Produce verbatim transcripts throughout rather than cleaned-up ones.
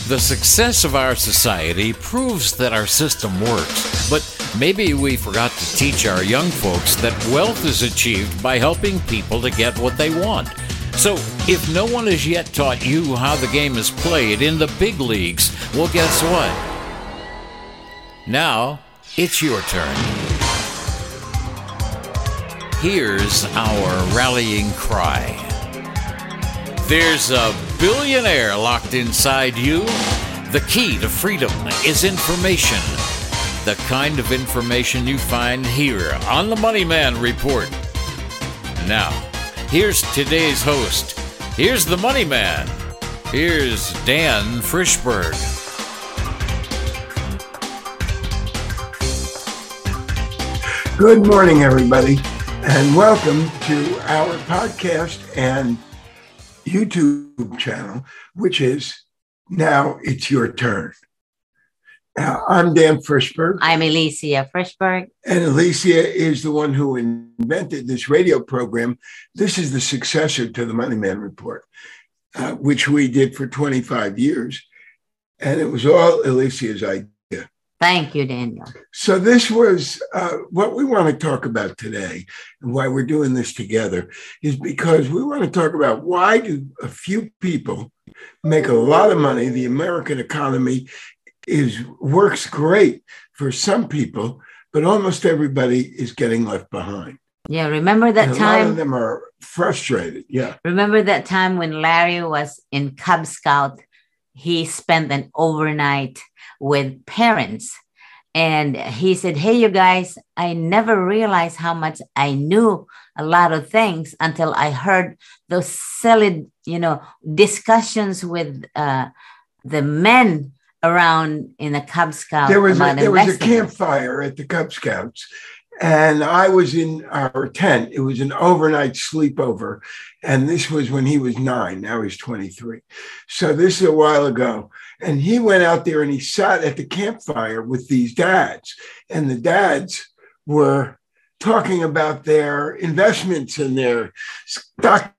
The success of our society proves that our system works, but maybe we forgot to teach our young folks that wealth is achieved by helping people to get what they want. So, if no one has yet taught you how the game is played in the big leagues, well, guess what? Now, it's your turn. Here's our rallying cry. There's a billionaire locked inside you. The key to freedom is information. The kind of information you find here on the Money Man Report. Now, here's today's host. Here's the Money Man. Here's Dan Frischberg. Good morning, everybody, and welcome to our podcast and YouTube channel, which is Now It's Your Turn. Now, I'm Dan Frischberg. I'm Alicia Frischberg. And Alicia is the one who invented this radio program. This is the successor to the Money Man Report, uh, which we did for twenty-five years. And it was all Alicia's idea. Thank you, Daniel. So this was uh, what we want to talk about today, and why we're doing this together is because we want to talk about why do a few people make a lot of money. The American economy is works great for some people, but almost everybody is getting left behind. Yeah, remember that and a time? A lot of them are frustrated. Yeah. Remember that time when Larry was in Cub Scout? He spent an overnight with parents. And he said, hey, you guys, I never realized how much I knew a lot of things until I heard those silly, you know, discussions with uh, the men around in the Cub Scouts. There was a, there was a campfire at the Cub Scouts, and I was in our tent. It was an overnight sleepover, and this was when he was nine. Now he's twenty-three. So this is a while ago. And he went out there and he sat at the campfire with these dads. And the dads were talking about their investments and their stock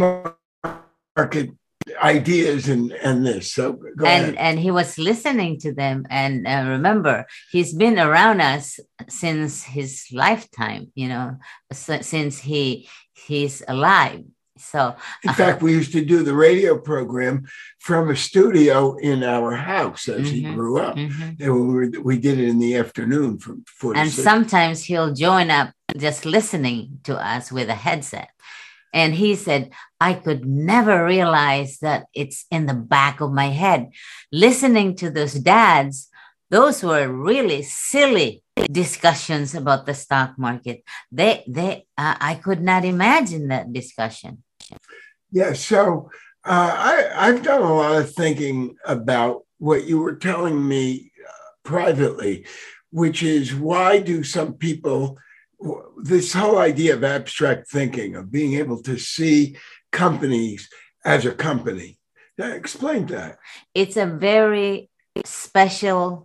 market ideas and, and this. So go and, ahead. And he was listening to them. And uh, remember, he's been around us since his lifetime, you know, so, since he he's alive. So, in fact, we used to do the radio program from a studio in our house as mm-hmm, he grew up. Mm-hmm. And we, were, we did it in the afternoon from four and to six. Sometimes he'll join up just listening to us with a headset. And he said, I could never realize that it's in the back of my head. Listening to those dads, those were really silly discussions about the stock market. They, they, uh, I could not imagine that discussion. Yeah, so uh, I, I've done a lot of thinking about what you were telling me uh, privately, which is why do some people, this whole idea of abstract thinking, of being able to see companies as a company. Now, explain that. It's a very special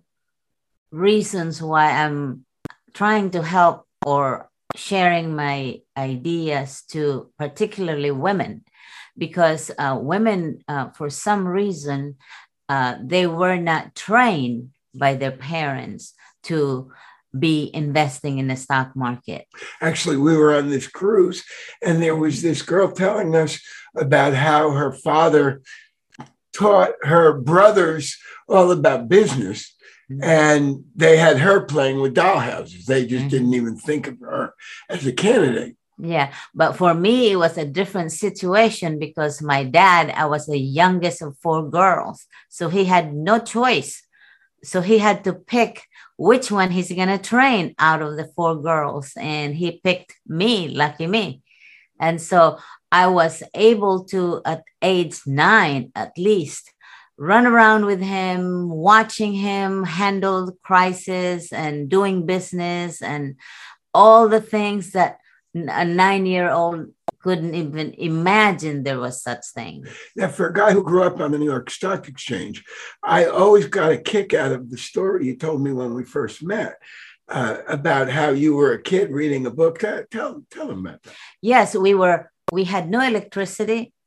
reasons why I'm trying to help or sharing my ideas to particularly women, because uh, women, uh, for some reason, uh, they were not trained by their parents to be investing in the stock market. Actually, we were on this cruise and there was this girl telling us about how her father taught her brothers all about business. And they had her playing with dollhouses. They just mm-hmm. didn't even think of her as a candidate. Yeah. But for me, it was a different situation because my dad, I was the youngest of four girls. So he had no choice. So he had to pick which one he's going to train out of the four girls. And he picked me, lucky me. And so I was able to, at age nine at least, run around with him, watching him handle crisis and doing business and all the things that a nine-year-old couldn't even imagine there was such thing. Now, for a guy who grew up on the New York Stock Exchange, I always got a kick out of the story you told me when we first met uh, about how you were a kid reading a book. Tell, tell, tell them about that. Yes, we were. We had no electricity.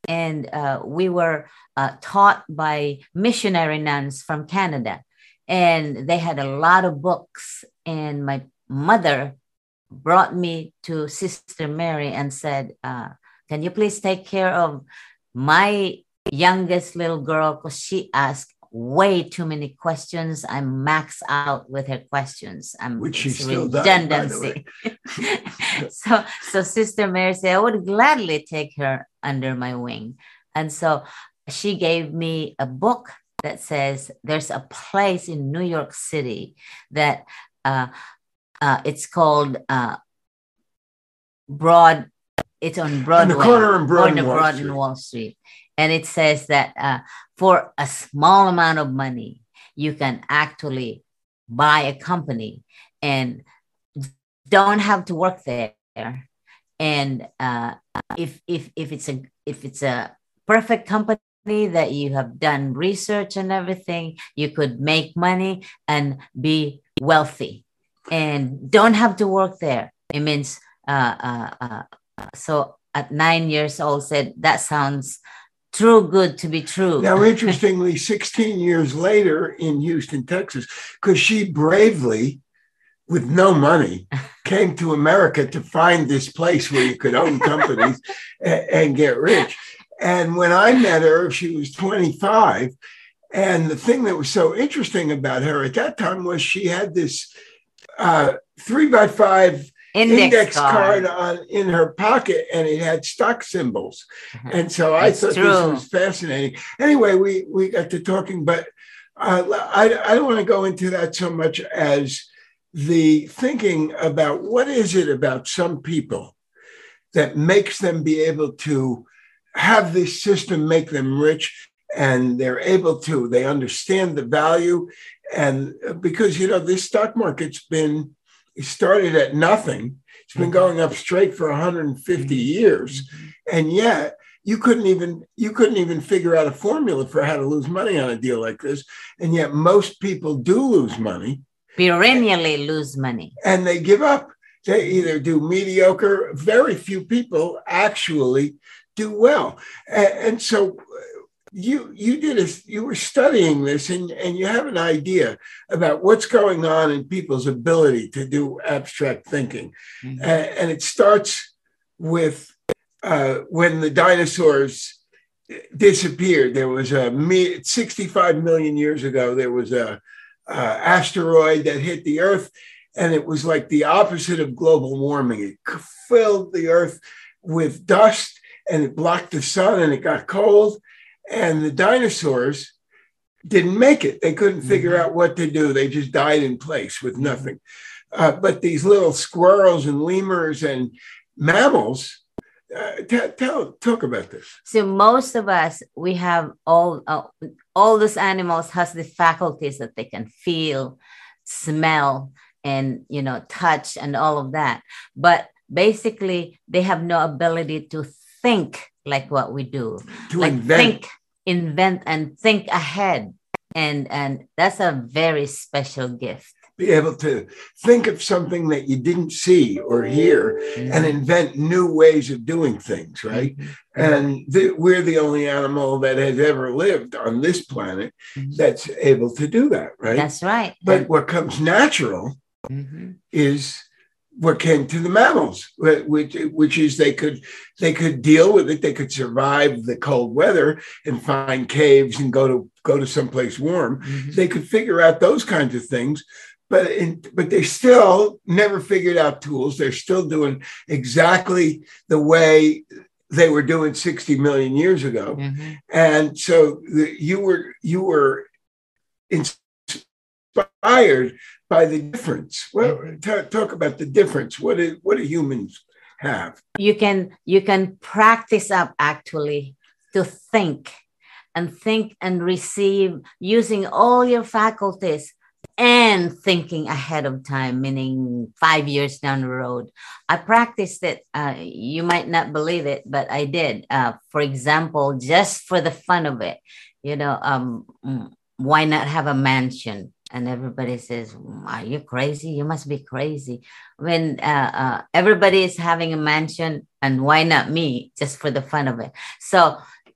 and uh, we were uh, taught by missionary nuns from Canada. And they had a lot of books. And my mother brought me to Sister Mary and said, uh, can you please take care of my youngest little girl? Because she asked way too many questions. I'm maxed out with her questions. I'm Which she still redundancy. does, by the way. so, so Sister Mary said, I would gladly take her under my wing. And so she gave me a book that says there's a place in New York City that uh, uh, it's called uh, Broad. It's on Broadway. On the corner of Broad, corner and, Wall Broad Street. and Wall Street. And it says that uh, for a small amount of money, you can actually buy a company and don't have to work there. And uh, if if if it's a if it's a perfect company that you have done research and everything, you could make money and be wealthy, and don't have to work there. It means uh, uh, uh, so at nine years old, said that sounds too good to be true. Now, interestingly, sixteen years later in Houston, Texas, because she bravely, with no money, came to America to find this place where you could own companies and, and get rich. And when I met her, she was twenty-five. And the thing that was so interesting about her at that time was she had this uh, three by five index, index card. card on in her pocket, and it had stock symbols. And so I That's thought true. This was fascinating. Anyway, we, we got to talking, but uh, I, I don't want to go into that so much as the thinking about what is it about some people that makes them be able to have this system make them rich, and they're able to, they understand the value. And because, you know, this stock market's been, it started at nothing. It's been going up straight for one hundred fifty years. And yet you couldn't even, you couldn't even figure out a formula for how to lose money on a deal like this. And yet most people do lose money. Perennially lose money. And they give up. They either do mediocre. Very few people actually do well. And, and so you you did a, you were studying this, and, and you have an idea about what's going on in people's ability to do abstract thinking. Mm-hmm. And, and it starts with uh, when the dinosaurs disappeared. There was a sixty-five million years ago, there was a uh, asteroid that hit the Earth, and it was like the opposite of global warming. It filled the Earth with dust, and it blocked the sun, and it got cold. And the dinosaurs didn't make it. They couldn't figure mm-hmm. out what to do. They just died in place with nothing. Uh, but these little squirrels and lemurs and mammals, uh, t- tell, talk about this. So most of us, we have all, uh, all these animals has the faculties that they can feel, smell, and, you know, touch and all of that. But basically, they have no ability to think like what we do. To like invent. think, invent, and think ahead. And, and that's a very special gift. Be able to think of something that you didn't see or hear mm-hmm. and invent new ways of doing things, right? Mm-hmm. And the, we're the only animal that has ever lived on this planet mm-hmm. that's able to do that, right? That's right. But and, what comes natural mm-hmm. is what came to the mammals, which which is they could they could deal with it. They could survive the cold weather and find caves and go to go to someplace warm. Mm-hmm. They could figure out those kinds of things, but in, but they still never figured out tools. They're still doing exactly the way they were doing sixty million years ago. Mm-hmm. And so the, you were you were inspired by the difference. Well, t- talk about the difference. What do, what do humans have? You can you can practice up actually to think and think and receive using all your faculties and thinking ahead of time, meaning five years down the road. I practiced it. Uh, you might not believe it, but I did. Uh, for example, just for the fun of it, you know, um, why not have a mansion? And everybody says, are you crazy? You must be crazy. When uh, uh, everybody is having a mansion, and why not me, just for the fun of it? So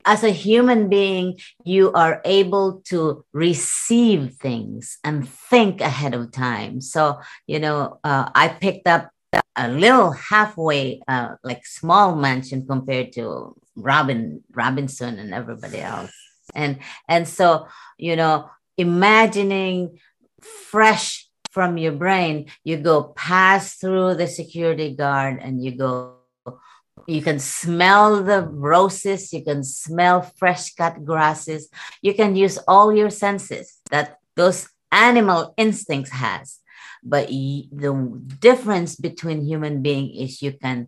as a human being, you are able to receive things and think ahead of time. So, you know, uh, I picked up a little halfway, uh, like small mansion compared to Robin Robinson and everybody else. And, and so, you know, imagining fresh from your brain, you go pass through the security guard and you go, you can smell the roses, you can smell fresh cut grasses, you can use all your senses that those animal instincts has. But y- the difference between human being is you can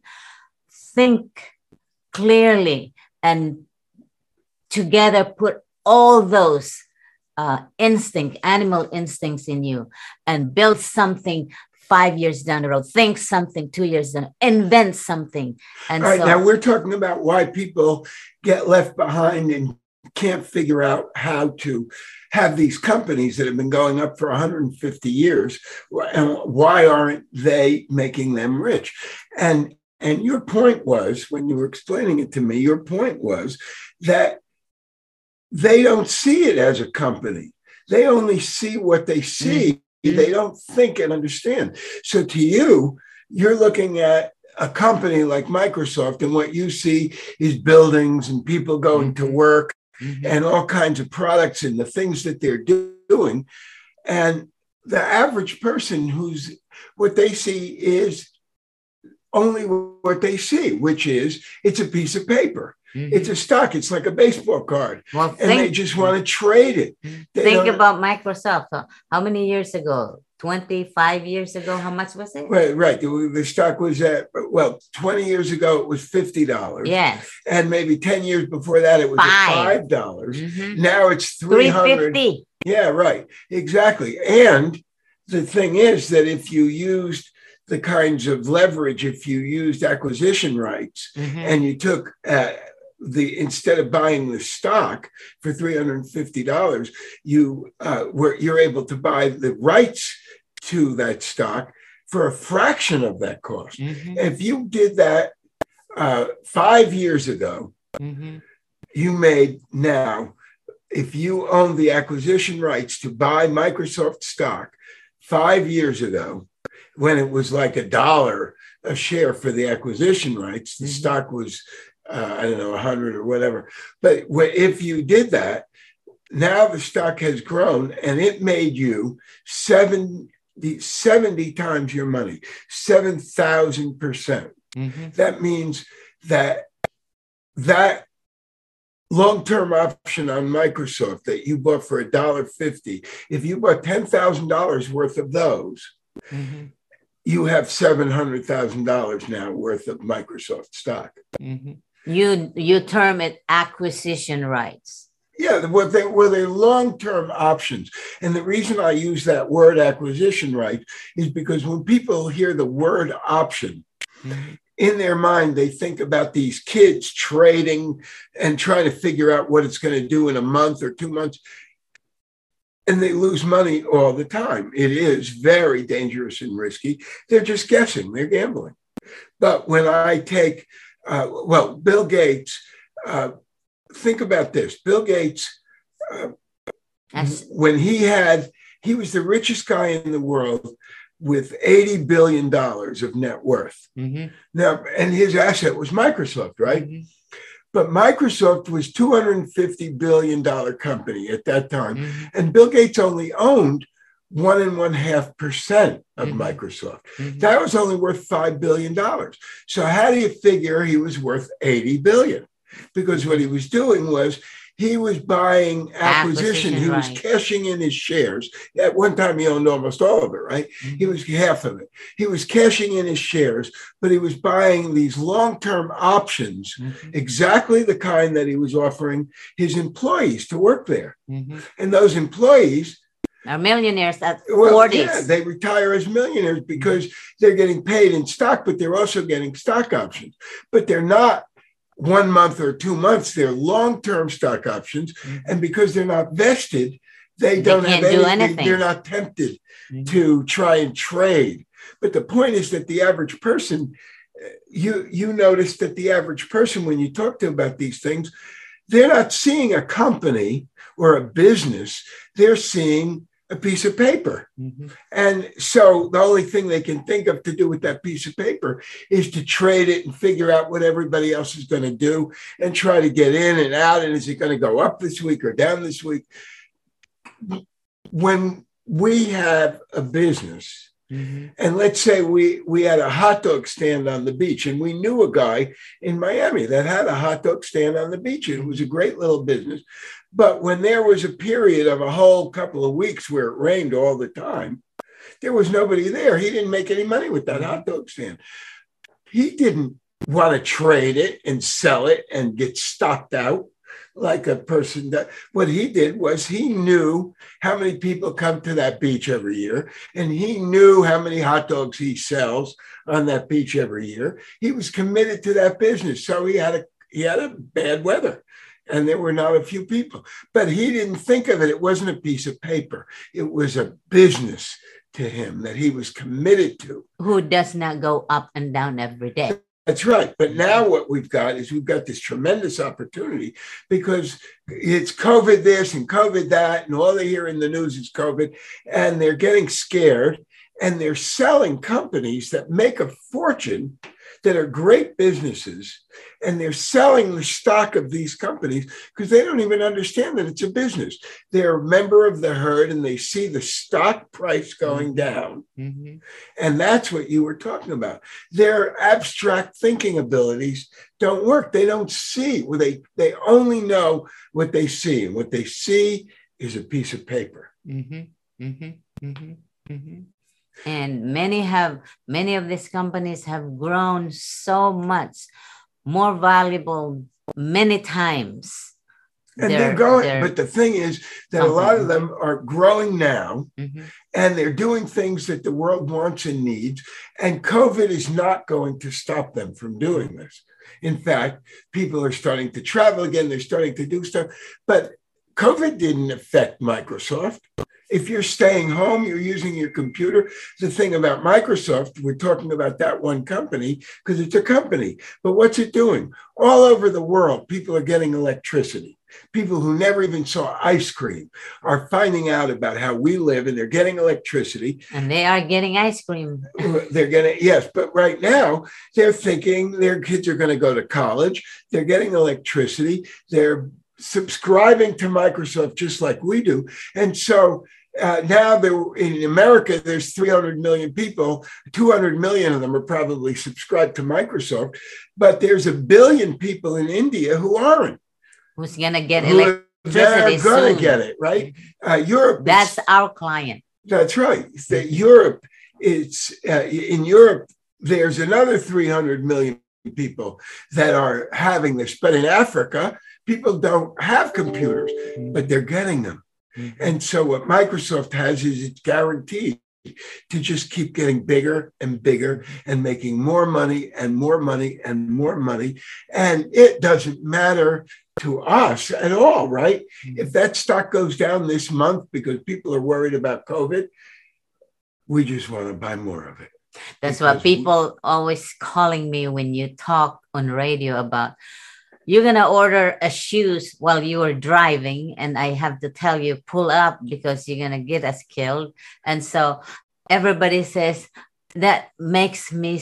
think clearly and together put all those uh, instinct, animal instincts in you and build something five years down the road, think something two years down, invent something. And all right, so, now we're talking about why people get left behind and can't figure out how to have these companies that have been going up for one hundred fifty years, and why aren't they making them rich? And and your point was, when you were explaining it to me, your point was that they don't see it as a company. They only see what they see. Mm-hmm. They don't think and understand. So to you, you're looking at a company like Microsoft, and what you see is buildings and people going mm-hmm. to work mm-hmm. and all kinds of products and the things that they're do- doing. And the average person, who's what they see is only what they see, which is it's a piece of paper. Mm-hmm. It's a stock. It's like a baseball card. Well, and think, they just want to trade it. They think about Microsoft. How many years ago? twenty-five years ago, how much was it? Right, right. The, the stock was at, well, twenty years ago, it was fifty dollars. Yes. And maybe ten years before that, it was Five. at five dollars. Mm-hmm. Now it's three hundred dollars. three fifty. Yeah, right. Exactly. And the thing is that if you used the kinds of leverage, if you used acquisition rights mm-hmm. and you took uh, the, instead of buying the stock for three hundred fifty dollars, you uh, were, you're able to buy the rights to that stock for a fraction of that cost. Mm-hmm. If you did that uh, five years ago, mm-hmm. you made now, if you own the acquisition rights to buy Microsoft stock five years ago, when it was like a dollar a share for the acquisition rights, the mm-hmm. stock was, uh, I don't know, a hundred or whatever. But if you did that, now the stock has grown and it made you seven, seventy times your money, seven thousand percent. Mm-hmm. That means that that long-term option on Microsoft that you bought for one dollar fifty, if you bought ten thousand dollars worth of those, mm-hmm. you have seven hundred thousand dollars now worth of Microsoft stock. Mm-hmm. You you term it acquisition rights. Yeah, well, they were they long-term options. And the reason I use that word acquisition right is because when people hear the word option, mm-hmm. in their mind, they think about these kids trading and trying to figure out what it's going to do in a month or two months. And they lose money all the time. It is very dangerous and risky. They're just guessing. They're gambling. But when I take, uh, well, Bill Gates, uh, think about this. Bill Gates, uh, when he had, he was the richest guy in the world with eighty billion dollars of net worth. Mm-hmm. Now, and his asset was Microsoft, right? Mm-hmm. But Microsoft was two hundred fifty billion dollars company at that time. Mm-hmm. And Bill Gates only owned one and one half percent of mm-hmm. Microsoft. Mm-hmm. That was only worth five billion dollars. So how do you figure he was worth eighty billion dollars? Because what he was doing was he was buying acquisition. acquisition he right. was cashing in his shares. At one time, he owned almost all of it, right? Mm-hmm. He was half of it. He was cashing in his shares, but he was buying these long-term options, mm-hmm. exactly the kind that he was offering his employees to work there. Mm-hmm. And those employees are millionaires at well, forties. Yeah, they retire as millionaires because they're getting paid in stock, but they're also getting stock options. But they're not one month or two months, they're long-term stock options. Mm-hmm. And because they're not vested, they don't they have anything. Do anything. They're not tempted mm-hmm. to try and trade. But the point is that the average person, you, you notice that the average person, when you talk to them about these things, they're not seeing a company or a business. They're seeing a piece of paper. Mm-hmm. And so the only thing they can think of to do with that piece of paper is to trade it and figure out what everybody else is going to do and try to get in and out. And is it going to go up this week or down this week? When we have a business, mm-hmm. and let's say we, we had a hot dog stand on the beach, and we knew a guy in Miami that had a hot dog stand on the beach. And it was a great little business. But when there was a period of a whole couple of weeks where it rained all the time, there was nobody there. He didn't make any money with that hot dog stand. He didn't want to trade it and sell it and get stocked out like a person that. What he did was he knew how many people come to that beach every year, and he knew how many hot dogs he sells on that beach every year. He was committed to that business. So he had a he had a bad weather. And there were not a few people, but he didn't think of it. It wasn't a piece of paper. It was a business to him that he was committed to. Who does not go up and down every day. That's right. But now what we've got is we've got this tremendous opportunity because it's COVID this and COVID that, and all they hear in the news is COVID, and they're getting scared, and they're selling companies that make a fortune, that are great businesses, and they're selling the stock of these companies because they don't even understand that it's a business. They're a member of the herd, and they see the stock price going down. Mm-hmm. And that's what you were talking about. Their abstract thinking abilities don't work. They don't see. Well, they, they only know what they see, and what they see is a piece of paper. Mm-hmm. Mm-hmm. Mm-hmm. Mm-hmm. And many have, many of these companies have grown so much more valuable many times. And they're, they're going, they're, but the thing is that uh-huh. a lot of them are growing now, mm-hmm. and they're doing things that the world wants and needs. And COVID is not going to stop them from doing this. In fact, people are starting to travel again. They're starting to do stuff, but COVID didn't affect Microsoft. If you're staying home, you're using your computer. The thing about Microsoft, we're talking about that one company because it's a company. But what's it doing? All over the world, people are getting electricity. People who never even saw ice cream are finding out about how we live, and they're getting electricity. And they are getting ice cream. They're getting, yes, but right now they're thinking their kids are going to go to college. They're getting electricity. They're subscribing to Microsoft just like we do. And so uh, now there, in America, there's three hundred million people. two hundred million of them are probably subscribed to Microsoft, but there's a billion people in India who aren't. Who's going to get electricity They're going to get it, right? Uh, Europe. That's our client. That's right. The, Europe, it's uh, in Europe, there's another three hundred million people that are having this. But in Africa, people don't have computers, but they're getting them. Mm-hmm. And so what Microsoft has is it's guaranteed to just keep getting bigger and bigger and making more money and more money and more money. And it doesn't matter to us at all, right? Mm-hmm. If that stock goes down this month because people are worried about COVID, we just want to buy more of it. That's what people we- always calling me when you talk on radio about, you're going to order a shoes while you are driving, and I have to tell you, pull up because you're going to get us killed. And so everybody says that makes me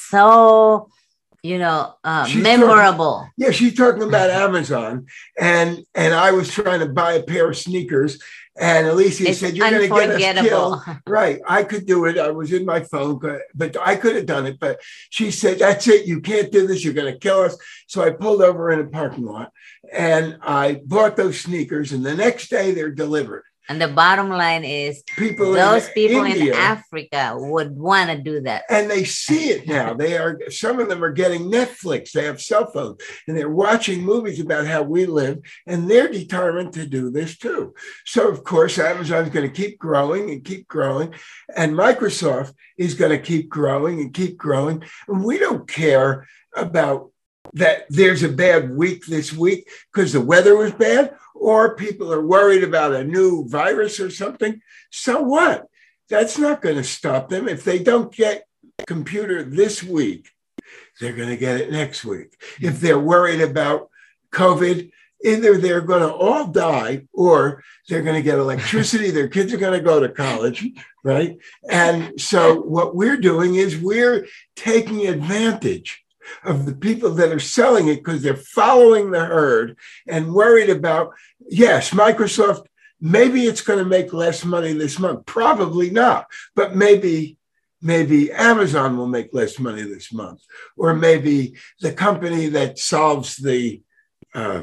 so, you know, uh, memorable. Talking, yeah, she's talking about Amazon. And, and I was trying to buy a pair of sneakers. And Alicia it's said, you're going to get us killed. Right. I could do it. I was in my phone, but, but I could have done it. But she said, that's it. You can't do this. You're going to kill us. So I pulled over in a parking lot and I bought those sneakers. And the next day they're delivered. And the bottom line is people those in people India, in Africa would want to do that. And they see it now. They are, some of them are getting Netflix. They have cell phones and they're watching movies about how we live, and they're determined to do this too. So of course, Amazon is going to keep growing and keep growing, and Microsoft is going to keep growing and keep growing. And we don't care about that there's a bad week this week because the weather was bad, or people are worried about a new virus or something. So what? That's not going to stop them. If they don't get a computer this week, they're going to get it next week. If they're worried about COVID, either they're going to all die or they're going to get electricity. Their kids are going to go to college, right? And so what we're doing is we're taking advantage of the people that are selling it because they're following the herd and worried about, yes, Microsoft, maybe it's going to make less money this month. Probably not, but maybe maybe Amazon will make less money this month, or maybe the company that solves the uh,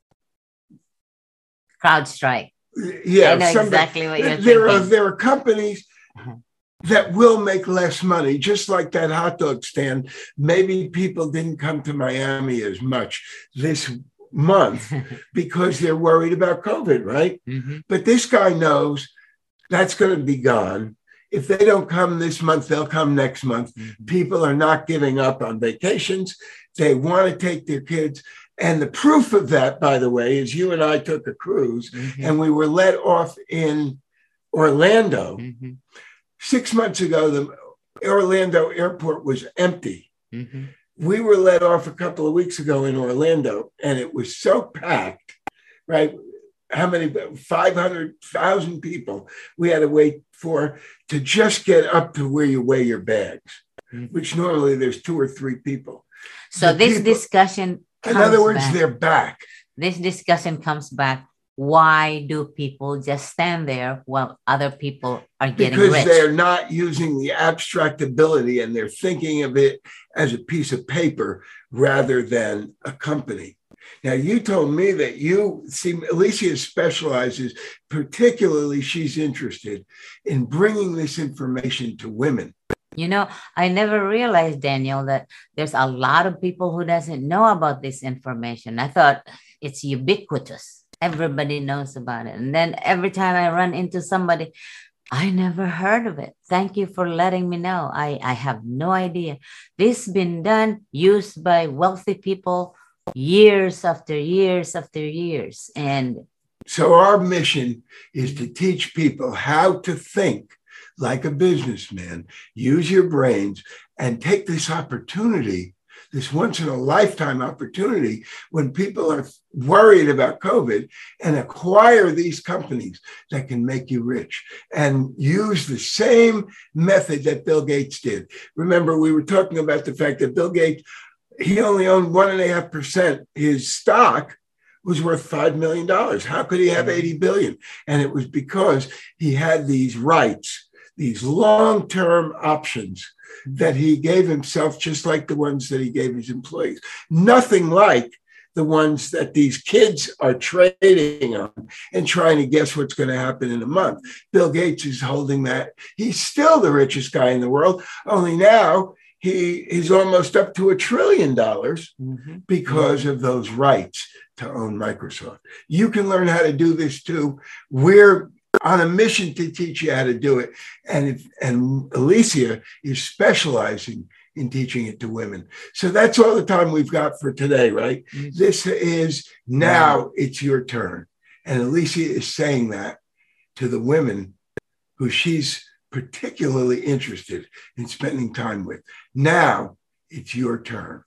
CrowdStrike. Yeah, I know somebody, exactly what you're there thinking. are there are companies that will make less money, just like that hot dog stand. Maybe people didn't come to Miami as much this month because they're worried about COVID, right? Mm-hmm. But this guy knows that's going to be gone. If they don't come this month, they'll come next month. Mm-hmm. People are not giving up on vacations. They want to take their kids. And the proof of that, by the way, is you and I took a cruise mm-hmm. and we were let off in Orlando. Mm-hmm. Six months ago, the Orlando airport was empty. Mm-hmm. We were let off a couple of weeks ago in Orlando, and it was so packed, right? How many? five hundred thousand people we had to wait for to just get up to where you weigh your bags, mm-hmm. which normally there's two or three people. So the this people, discussion in other words, back. they're back. This discussion comes back. Why do people just stand there while other people are getting because rich? Because they're not using the abstract ability and they're thinking of it as a piece of paper rather than a company. Now, you told me that you see, Alicia specializes, particularly she's interested in bringing this information to women. You know, I never realized, Daniel, that there's a lot of people who doesn't know about this information. I thought it's ubiquitous. Everybody knows about it. And then every time I run into somebody, I never heard of it. Thank you for letting me know. I, I have no idea. This has been done, used by wealthy people years after years after years. And so our mission is to teach people how to think like a businessman, use your brains, and take this opportunity, this once in a lifetime opportunity when people are worried about COVID, and acquire these companies that can make you rich and use the same method that Bill Gates did. Remember, we were talking about the fact that Bill Gates, he only owned one and a half percent. His stock was worth five million dollars. How could he have eighty billion dollars? And it was because he had these rights, these long-term options that he gave himself, just like the ones that he gave his employees. Nothing like the ones that these kids are trading on and trying to guess what's going to happen in a month. Bill Gates is holding that. He's still the richest guy in the world, only now he is almost up to a trillion dollars mm-hmm. because of those rights to own Microsoft. You can learn how to do this too. We're on a mission to teach you how to do it. And, if, and Alicia is specializing in teaching it to women. So that's all the time we've got for today, right? Mm-hmm. This is now it's your turn. And Alicia is saying that to the women who she's particularly interested in spending time with. Now it's your turn.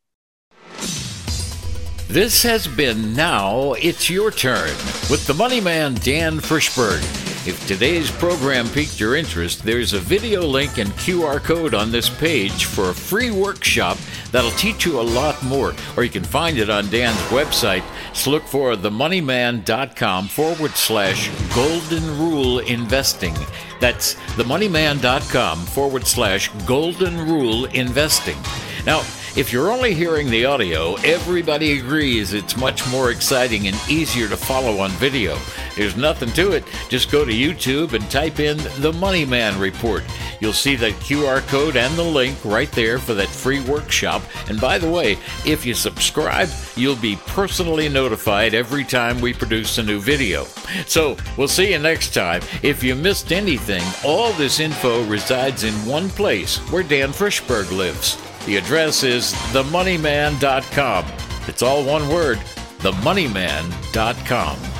This has been Now It's Your Turn with the Money Man, Dan Frischberg. If today's program piqued your interest, there's a video link and Q R code on this page for a free workshop that'll teach you a lot more. Or you can find it on Dan's website. Just look for themoneyman.com forward slash golden rule investing. That's themoneyman.com forward slash golden rule investing. Now, if you're only hearing the audio, everybody agrees it's much more exciting and easier to follow on video. There's nothing to it. Just go to YouTube and type in The Money Man Report. You'll see that Q R code and the link right there for that free workshop. And by the way, if you subscribe, you'll be personally notified every time we produce a new video. So we'll see you next time. If you missed anything, all this info resides in one place where Dan Frischberg lives. The address is the money man dot com. It's all one word, the money man dot com.